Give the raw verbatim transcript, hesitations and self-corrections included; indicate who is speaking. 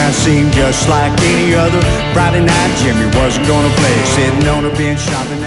Speaker 1: night seemed just like any other Friday night. Jimmy wasn't gonna play, sitting on a bench, shopping